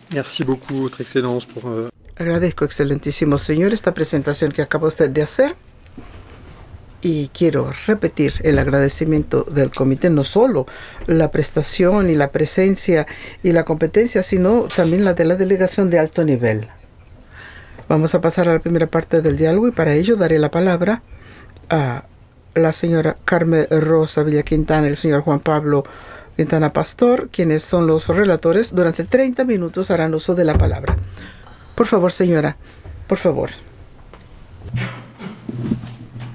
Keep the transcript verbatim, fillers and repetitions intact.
Merci beaucoup, Votre Excellence, pour... Euh... Agradezco, excelentísimo señor, esta presentación que acaba usted de hacer. Y quiero repetir el agradecimiento del comité, no solo la prestación y la presencia y la competencia, sino también la de la delegación de alto nivel. Vamos a pasar a la primera parte del diálogo y para ello daré la palabra a la señora Carmen Rosa Villa Quintana y el señor Juan Pablo Quintana Pastor, quienes son los relatores. Durante treinta minutos harán uso de la palabra. Por favor, señora, por favor.